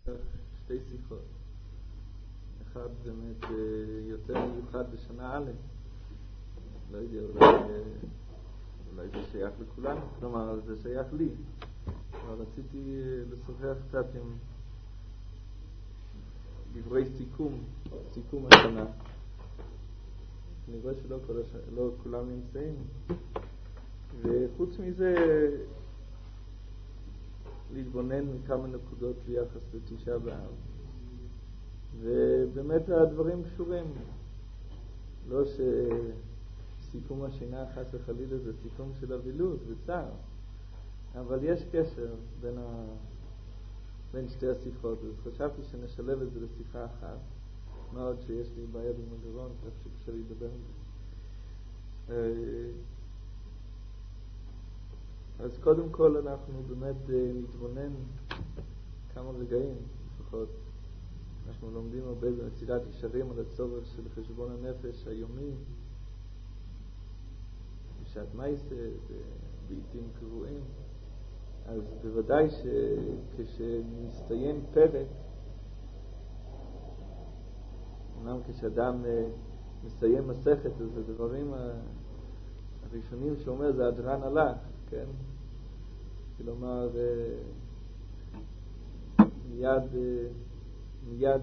שתי שיחות. אחד באמת יותר מיוחד בשנה א', לא יודע, אולי זה שייך לכולנו, כלומר זה שייך לי, אבל רציתי לשוחח קצת עם דברי סיכום השנה. אני רואה שלא כולם נמצאים, וחוץ מזה להתבונן מכמה נקודות ביחס לתשעה באב, ובאמת הדברים קשורים, לא שסיכום השינה חס וחלילה זה סיכום של אבילות וצער, אבל יש קשר בין שתי השיחות, אז חשבתי שנשלב את זה לשיחה אחת, מאוד שיש לי בעיה עם הגרון, כך שקשה לי לדבר עם זה. אז קודם כל אנחנו באמת נתבונן כמה רגעים, לפחות אנחנו לומדים הרבה במסילת ישרים על הצורך של חשבון הנפש היומי, בשעת מייסה, בעיתים קבועים. אז בוודאי שכשמסתיים פרק, אמנם כשאדם מסיים מסכת, אז הדברים הראשונים שאומר זה הדרן הלך, כן? כלומר, מיד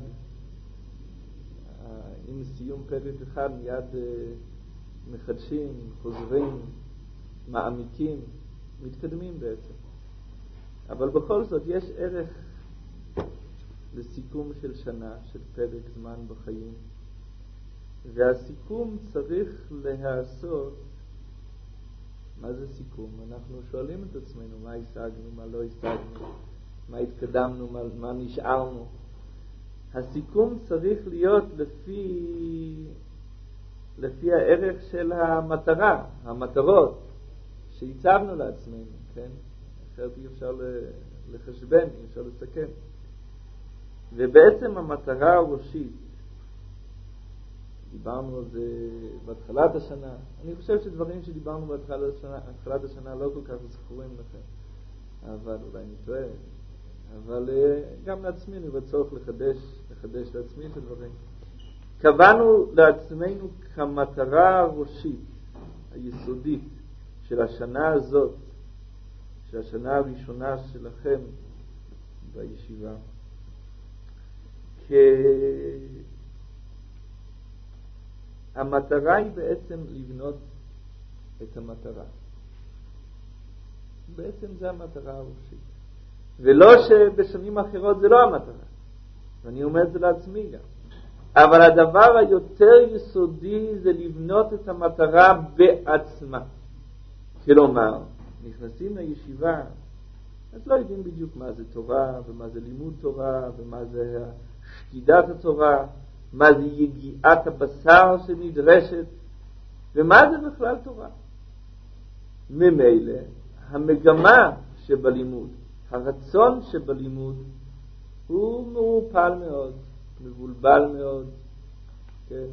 עם סיום פרק אחד, מיד מחדשים, חוזרים, מעמיקים, מתקדמים בעצם. אבל בכל זאת יש ערך לסיכום של שנה, של פרק זמן בחיים, והסיכום צריך להיעשות. מה זה סיכום? אנחנו שואלים את עצמנו מה השגנו, מה לא השגנו, מה התקדמנו, מה נשארנו. הסיכום צריך להיות לפי הערך של המטרות שהצבנו לעצמנו, כן? אחרת אי אפשר לחשבן, אי אפשר לסכם. ובעצם המטרה הראשית, דיברנו על זה בהתחלת השנה, אני חושב שדברים שדיברנו בהתחלת השנה לא כל כך זכורים לכם, אבל אולי נטועה, אבל גם לעצמנו בצורך לחדש לעצמי את הדברים. קבענו לעצמנו כמטרה הראשית, היסודית של השנה הזאת, של השנה הראשונה שלכם בישיבה, המטרה היא בעצם לבנות את המטרה. בעצם זה המטרה הראשית. ולא שבשנים אחרות זה לא המטרה. ואני אומר את זה לעצמי גם. אבל הדבר היותר יסודי זה לבנות את המטרה בעצמה. כלומר, נכנסים לישיבה, אז לא יודעים בדיוק מה זה תורה, ומה זה לימוד תורה, ומה זה שקידת התורה, מה זה יגיעת הבשר שנדרשת, ומה זה בכלל תורה. ממילא, המגמה שבלימוד, הרצון שבלימוד, הוא מעורפל מאוד, מבולבל מאוד, כן?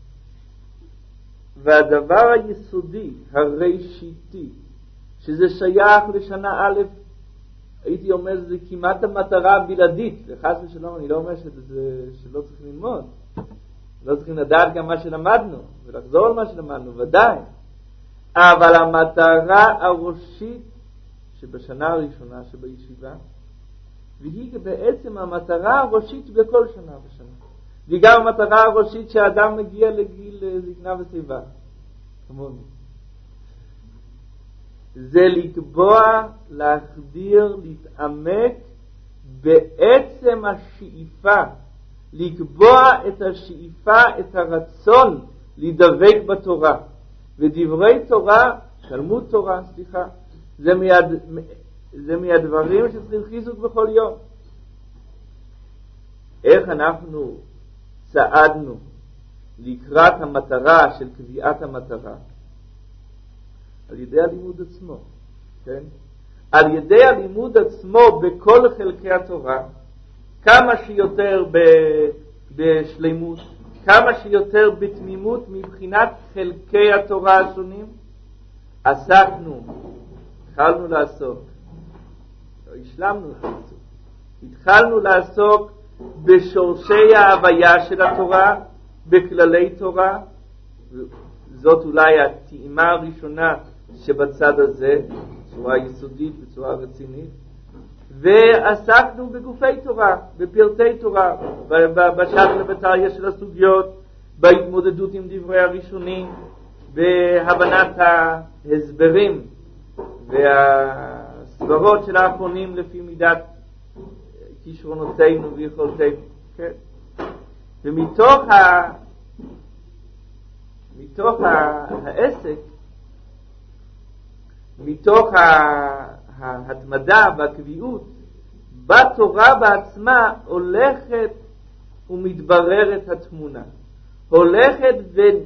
והדבר היסודי, הראשיתי, שזה שייך לשנה א', הייתי אומר זה כמעט המטרה הבלעדית, וחס ושלום אני לא אומר שלא צריכים ללמוד, לא צריכים לדעת גם מה שלמדנו ולחזור על מה שלמדנו, ודאי, אבל המטרה הראשית שבשנה הראשונה שבישיבה, והיא בעצם המטרה הראשית בכל שנה ושנה, והיא גם המטרה הראשית שהאדם מגיע לגיל זקנה ושיבה, כמוני, זה לקבוע, להחדיר, להתעמק בעצם השאיפה, לקבוע את השאיפה, את הרצון להידבק בתורה. ודברי תורה, תלמוד תורה, זה מהדברים שצריכים חיזוק בכל יום. איך אנחנו צעדנו לקראת המטרה של קביעת המטרה? על ידי הלימוד עצמו, כן? על ידי הלימוד עצמו בכל חלקי התורה, כמה שיותר בשלימות, כמה שיותר בתמימות מבחינת חלקי התורה השונים, התחלנו לעשות, השלמנו את זה, התחלנו לעסוק בשורשי ההוויה של התורה, בכללי תורה, זאת אולי הטעימה הראשונה שבצד הזה, בצורה יסודית, בצורה רצינית, ועסקנו בגופי תורה, בפרטי תורה, בשאלה ובתריה של הסוגיות, בהתמודדות עם דברי הראשונים, בהבנת ההסברים והסברות של האחרונים לפי מידת כישרונותינו ויכולתנו. כן? ומתוך העסק, מתוך ההתמדה והקביעות, בתורה בעצמה הולכת ומתבררת התמונה. הולכת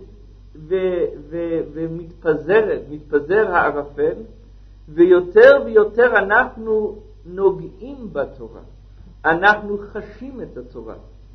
מתפזר הערפל, ויותר ויותר אנחנו נוגעים בתורה. אנחנו חשים את התורה.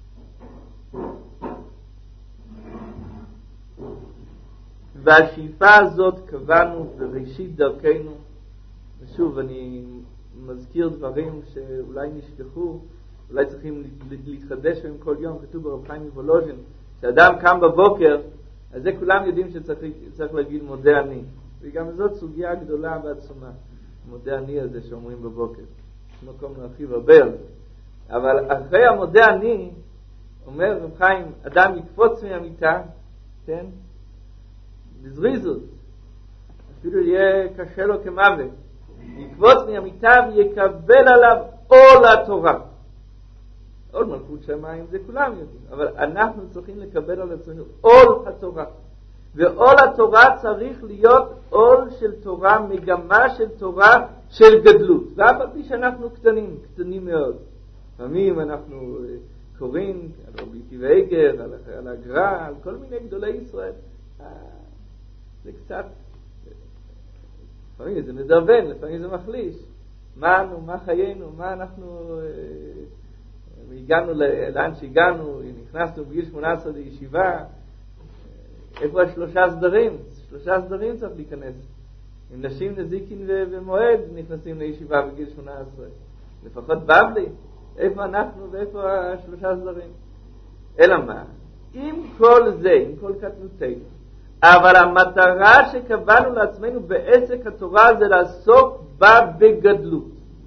והשאיפה הזאת קבענו בראשית דרכנו. ושוב, אני מזכיר דברים שאולי נשכחו, אולי צריכים להתחדש בהם כל יום. כתוב ברב חיים מוולוז'ין, כשאדם קם בבוקר, אז זה כולם יודעים שצריך להגיד מודה אני. וגם זאת סוגיה גדולה ועצומה, מודה אני הזה שאומרים בבוקר. יש מקום להרחיב הרבה על זה. אבל אחרי המודה אני, אומר רב חיים, אדם יקפוץ מהמיטה, כן? בזריזות, אפילו יהיה קשה לו כמוות, יקפוץ מהמיטה ויקבל עליו עול התורה. עול מלכות שמיים זה כולם יודעים, אבל אנחנו צריכים לקבל על עצמנו עול התורה. ועול התורה צריך להיות עול של תורה, מגמה של תורה של גדלות. ואף על פי שאנחנו קטנים מאוד. לפעמים אנחנו קוראים על רבי עקיבא איגר, על הגר"א, על כל מיני גדולי ישראל. זה קצת, לפעמים זה מדרבן, לפעמים זה מחליש. מה חיינו, מה אנחנו הגענו לאן שהגענו, נכנסנו בגיל 18 לישיבה, איפה השלושה סדרים? שלושה סדרים צריך להיכנס. עם נשים נזיקין ומועד נכנסים לישיבה בגיל 18. לפחות בבלי, איפה אנחנו ואיפה השלושה סדרים? אלא מה? עם כל זה, עם כל קטנותנו, אבל המטרה שקבענו לעצמנו בעסק התורה זה לעסוק בה בגדלות.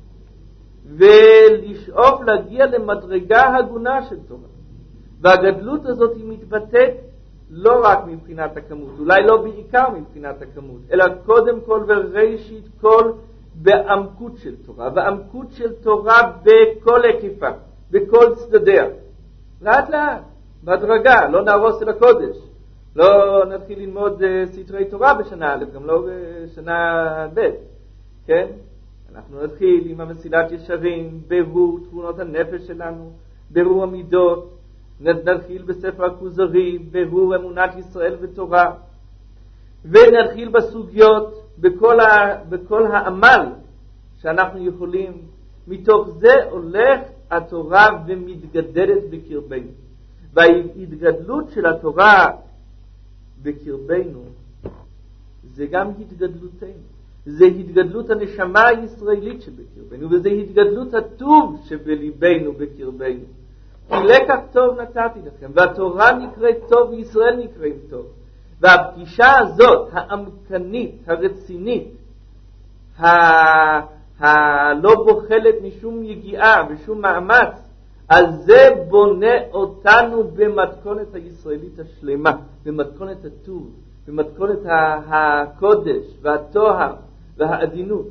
ולשאוף להגיע למדרגה הגונה של תורה. והגדלות הזאת היא מתבטאת לא רק מבחינת הכמות, אולי לא בעיקר מבחינת הכמות, אלא קודם כל וראשית כל בעמקות של תורה, בעמקות של תורה בכל היקפה, בכל צדדיה. לאט לאט, בהדרגה, לא נהרוס אל הקודש, לא נתחיל ללמוד סתרי תורה בשנה א', גם לא בשנה ב', כן? אנחנו נתחיל עם המסילת ישרים, ברור תכונות הנפש שלנו, ברור המידות, נתחיל בספר הכוזרי, ברור אמונת ישראל ותורה, ונתחיל בסוגיות, בכל העמל שאנחנו יכולים. מתוך זה הולך התורה ומתגדלת בקרבנו. וההתגדלות של התורה בקרבנו זה גם התגדלותנו. זה התגדלות הנשמה הישראלית שבקרבנו, וזה התגדלות הטוב שבליבנו בקרבנו. כי לקח טוב נתתי לכם, והתורה נקראת טוב וישראל נקראת טוב. והפגישה הזאת, העמקנית, הרצינית, הלא בוחלת משום יגיעה ושום מאמץ, אז זה בונה אותנו במתכונת הישראלית השלמה, במתכונת הטוב, במתכונת הקודש והטוהר והעדינות.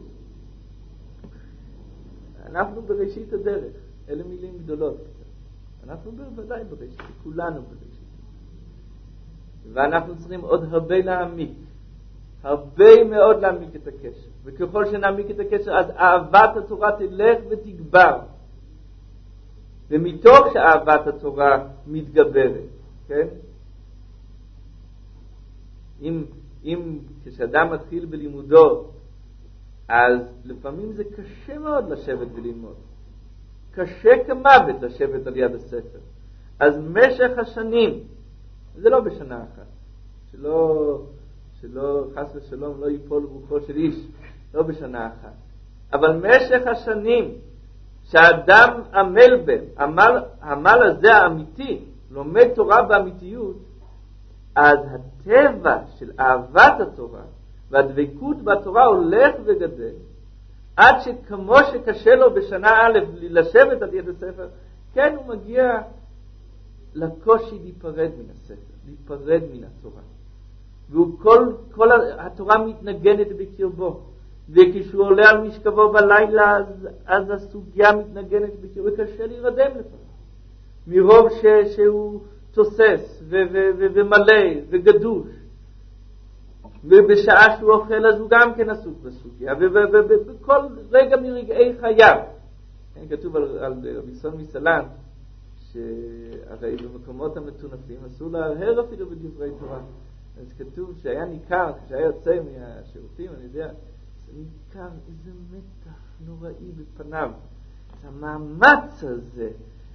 אנחנו בראשית הדרך, אלה מילים גדולות. אנחנו בוודאי בראשית, כולנו בראשית. ואנחנו צריכים עוד הרבה להעמיק, הרבה מאוד להעמיק את הקשר. וככל שנעמיק את הקשר, אז אהבת התורה תלך ותגבר. ומתוך שאהבת התורה מתגברת, כן? אם כשאדם מתחיל בלימודו, אז לפעמים זה קשה מאוד לשבת וללמוד. קשה כמוות לשבת על יד הספר. אז משך השנים, זה לא בשנה אחת, שלא חס ושלום לא ייפול רוחו של איש, לא בשנה אחת. אבל משך השנים שהאדם עמל בהם, העמל הזה האמיתי, לומד תורה באמיתיות, אז הטבע של אהבת התורה והדבקות בתורה הולך וגדל, עד שכמו שקשה לו בשנה א' לשבת על יד הספר, כן הוא מגיע לקושי להיפרד מן הספר, להיפרד מן התורה. וכל התורה מתנגנת בקרבו, וכשהוא עולה על משכבו בלילה, אז הסוגיה מתנגנת בקרבו, וקשה להירדם לתורה. מרוב שהוא תוסס ומלא וגדוש. ובשעה שהוא אוכל אז הוא גם כן עסוק בסוגיה, ובכל רגע מרגעי חייו. כתוב על רבי סון מסלנט, שהרי במקומות המטונפים אסור להרהר אפילו בדברי תורה. אז כתוב שהיה ניכר, כשהיה יוצא מהשירותים, אני יודע, ניכר איזה מתח נוראי בפניו. המאמץ הזה,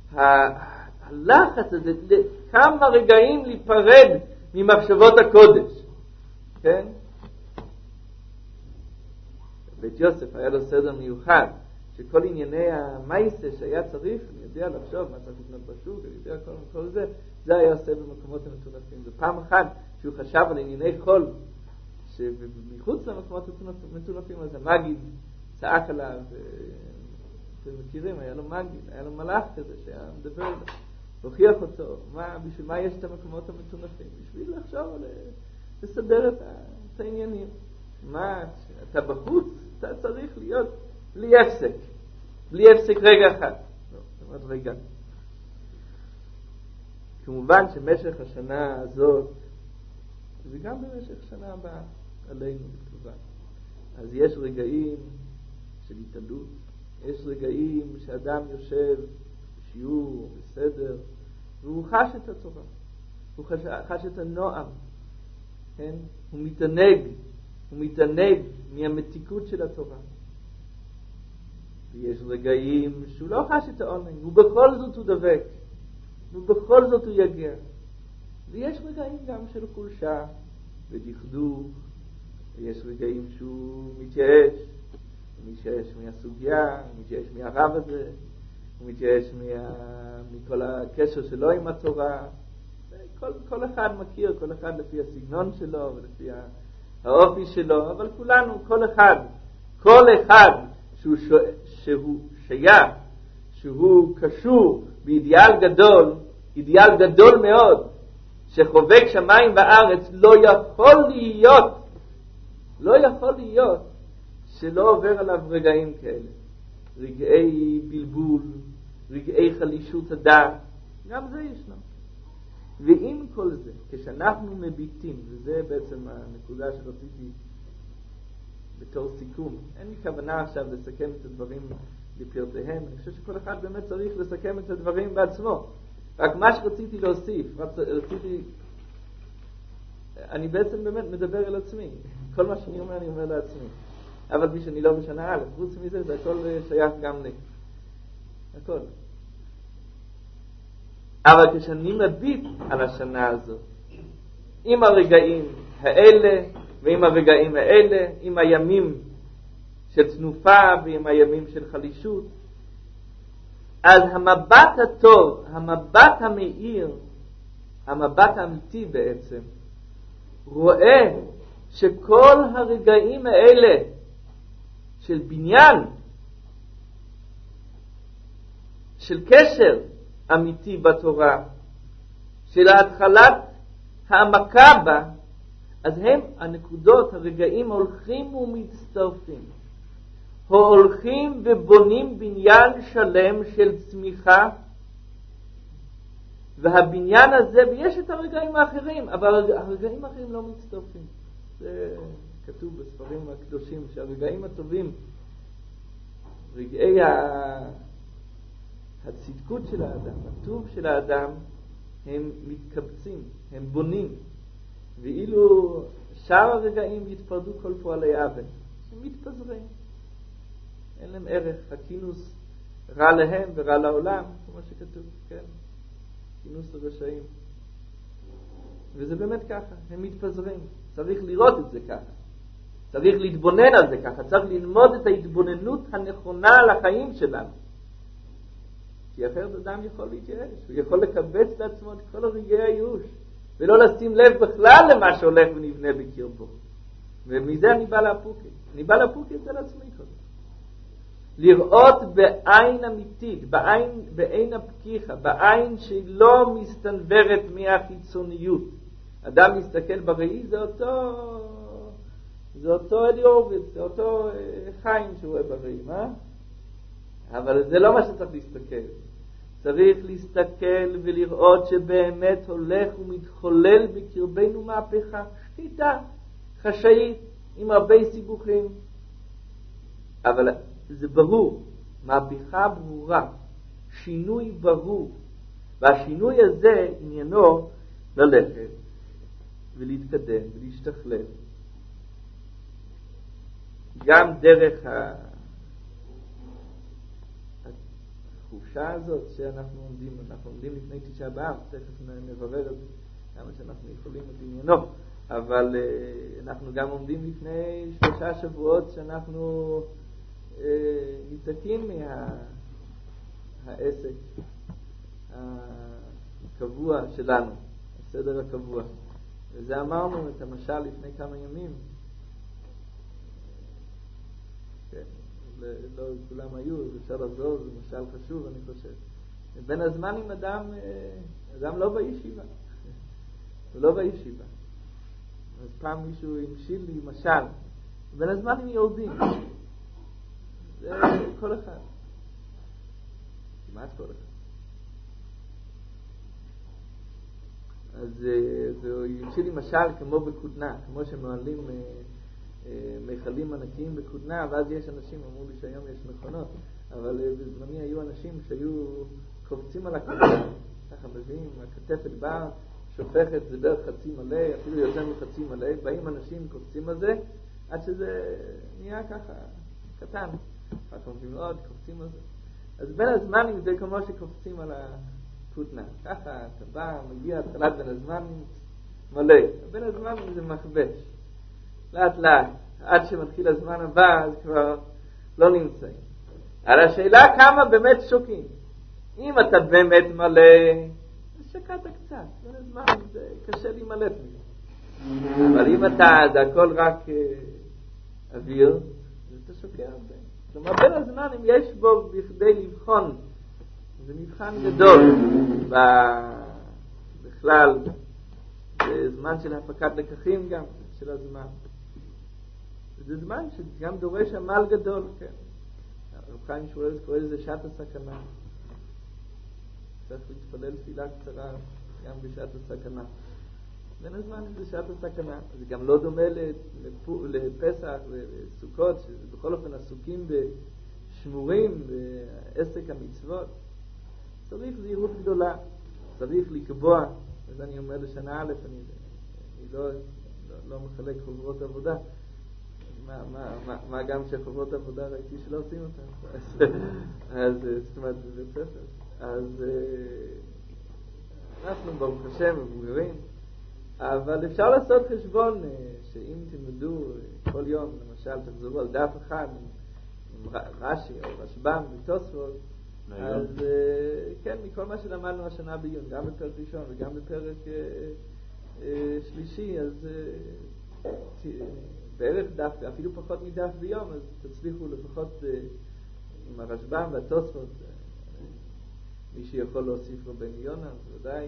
הלחץ הזה, כמה רגעים להיפרד ממחשבות הקודש. כן? בית יוסף היה לו סדר מיוחד, שכל ענייני המייסה שהיה צריך, אני יודע לחשוב מה צריך לקנות בשוק, אני יודע כל זה, זה היה עושה במקומות המטונפים. ופעם אחת שהוא חשב על ענייני חול, שמחוץ למקומות המטונפים, אז המגיד צעק עליו, אתם מכירים, היה לו מגיד, היה לו מלאך כזה שהיה מדבר עליו, הוכיח אותו, בשביל מה יש את המקומות המטונפים? בשביל לחשוב על לסדר את העניינים. מה, אתה בחוץ, אתה צריך להיות בלי הפסק רגע אחד. לא, זאת אומרת רגע. כמובן שמשך השנה הזאת, וגם במשך שנה הבאה, עלינו כמובן. אז יש רגעים של התעלות, יש רגעים שאדם יושב בשיעור, בסדר, והוא חש את התורה, הוא חש את הנועם, כן? הוא מתענג מהמתיקות של התורה. ויש רגעים שהוא לא חש את העונג, ובכל זאת הוא דבק, ובכל זאת הוא יגיע. ויש רגעים גם של חולשה ודכדוך, ויש רגעים שהוא מתייאש, הוא מתייאש מהסוגיה, הוא מתייאש מהרב הזה, הוא מתייאש מכל הקשר שלו עם התורה. כל אחד מכיר, כל אחד לפי הסגנון שלו ולפי האופי שלו, אבל כולנו, כל אחד שהוא שייך, שהוא קשור באידיאל גדול מאוד, שחובק שמיים וארץ, לא יכול להיות שלא עובר עליו רגעים כאלה, רגעי בלבול, רגעי חלישות הדעת, גם זה ישנו. ועם כל זה, כשאנחנו מביטים, וזה בעצם הנקודה שרציתי בתור סיכום, אין לי כוונה עכשיו לסכם את הדברים לפרטיהם, אני חושב שכל אחד באמת צריך לסכם את הדברים בעצמו. רק מה שרציתי להוסיף, אני בעצם באמת מדבר על עצמי, כל מה שאני אומר אני אומר לעצמי, אבל מי שאני לא בשנה א', חוץ מזה זה הכל שייך גם לי, הכל. אבל כשאני מביט על השנה הזאת, עם הרגעים האלה ועם הרגעים האלה, עם הימים של תנופה ועם הימים של חלישות, אז המבט הטוב, המבט המאיר, המבט האמיתי בעצם, רואה שכל הרגעים האלה של בניין, של קשר אמיתי בתורה, של התחלת העמקה בה, אז הם הנקודות, הרגעים הולכים ומצטרפים, הולכים ובונים בניין שלם של צמיחה, והבניין הזה, ויש את הרגעים האחרים, אבל הרגעים האחרים לא מצטרפים. זה כתוב בספרים הקדושים, שהרגעים הטובים, רגעי הצדקות של האדם, הטוב של האדם, הם מתקבצים, הם בונים, ואילו שאר הרגעים יתפרדו כל פועלי אבן, הם מתפזרים, אין להם ערך. הכינוס רע להם ורע לעולם, כמו שכתוב, כן, כינוס הרשעים, וזה באמת ככה, הם מתפזרים. צריך לראות את זה ככה, צריך להתבונן על זה ככה, צריך ללמוד את ההתבוננות הנכונה על החיים שלנו, כי אחרת אדם יכול להתייאש, הוא יכול לקבץ לעצמו את כל הרגעי הייאוש, ולא לשים לב בכלל למה שהולך ונבנה בקרבו. ומזה אני בא לאפוקי. אני בא לאפוקי אצל עצמי קודם. לראות בעין אמיתית, בעין הפקיחה, בעין שלא מסתנוורת מהחיצוניות. אדם מסתכל בראי, זה אותו אלי הורוביץ, זה אותו חיים שהוא רואה בראי, מה? אבל זה לא מה שצריך להסתכל. צריך להסתכל ולראות שבאמת הולך ומתחולל בקרבנו מהפכה שחיטה, חשאית, עם הרבה סיבוכים. אבל זה ברור, מהפכה ברורה, שינוי ברור. והשינוי הזה עניינו ללכת ולהתקדם ולהשתכלל. גם דרך החופשה הזאת שאנחנו עומדים לפני תשעה באב, תכף נברר את זה, כמה שאנחנו יכולים את עניינו, אבל אנחנו גם עומדים לפני 3 שבועות שאנחנו ניתקים מהעסק הקבוע שלנו, הסדר הקבוע. וזה אמרנו את המשל לפני כמה ימים. כן, לא כולם היו, אפשר לחזור, זה משל חשוב, אני חושב. בין הזמנים אדם לא בישיבה. הוא לא בישיבה. אז פעם מישהו המשיל לי משל. בין הזמנים יורדים. זה כל אחד. כמעט כל אחד. אז הוא המשיל לי משל כמו בקודנה, כמו שמועלים מיכלים ענקיים בקודנה, ואז יש אנשים, אמרו לי שהיום יש מכונות, אבל בזמני היו אנשים שהיו קופצים על הקודנה, ככה מביאים, הכתפת באה, שופכת, זה בערך חצי מלא, אפילו יותר מחצי מלא, באים אנשים קופצים על זה, עד שזה נהיה ככה קטן, רק אומרים עוד, קופצים על זה. אז בין הזמנים זה כמו שקופצים על הקודנה, ככה אתה בא, מגיע התחלת בין הזמנים מלא, בין הזמנים זה מכבש. לאט לאט, עד שמתחיל הזמן הבא, אז כבר לא נמצאים. על השאלה כמה באמת שוקים. אם אתה באמת מלא, אז שקעת קצת. בין הזמן, זה קשה להימלט מזה. אבל אם זה הכל רק אוויר, אז אתה שוקע הרבה. כלומר, בין הזמן, אם יש בו בכדי לבחון, זה מבחן גדול. בכלל, זה זמן של הפקת לקחים גם, של הזמן. זה זמן שגם דורש עמל גדול, כן. רב חיים שמואל קורא לזה שעת הסכנה. צריך להתפלל תפילה קצרה גם בשעת הסכנה. בין הזמן זה שעת הסכנה. זה גם לא דומה לפסח וסוכות, שבכל אופן עסוקים בשמורים, בעסק המצוות. צריך זהירות גדולה. צריך לקבוע, אז אני אומר לשנה א', אני לא מחלק חוברות עבודה. מה גם שחוברות עבודה ראיתי שלא עושים אותם. אז זאת אומרת, זה ספר. אז אנחנו ברוך השם מבוגרים, אבל אפשר לעשות חשבון שאם תלמדו כל יום, למשל תחזרו על דף אחד עם רש"י או רשב"ם ותוספות, אז כן, מכל מה שלמדנו השנה בעיון, גם בפרק ראשון וגם בפרק שלישי, אז בערך דף, אפילו פחות מדף ביום, אז תצליחו לפחות עם הרשב"ם והתוספות. מי שיכול להוסיף לו בן יונה, אז ודאי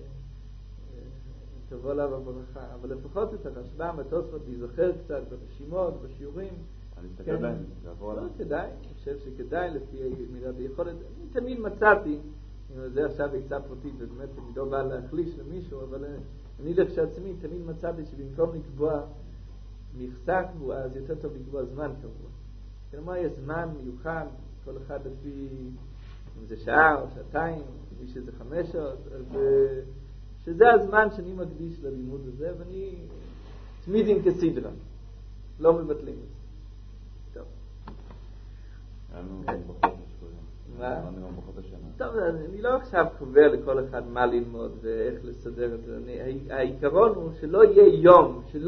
תבוא עליו הברכה. אבל לפחות את הרשב"ם והתוספות להיזכר קצת ברשימות, בשיעורים. אני מסתכל בהם, לעבור עליו. כדאי, אני חושב שכדאי לפי מידת היכולת. אני תמיד מצאתי, זה עכשיו עצה פרטית, ובאמת אני לא בא להחליש למישהו, אבל אני לעצמי תמיד מצאתי שבמקום לקבוע מכסה קבועה, אז יותר טוב לקבוע זמן קבוע. כלומר, יש זמן מיוחד, כל אחד לפי, אם זה שעה או שעתיים, מי שזה 5 שעות, אז שזה הזמן שאני מקדיש ללימוד הזה, ואני תמידים כסדרה, לא מבטלים את זה. טוב. טוב, אני לא עכשיו קובע לכל אחד מה ללמוד ואיך לסדר את זה. העיקרון הוא שלא יהיה יום,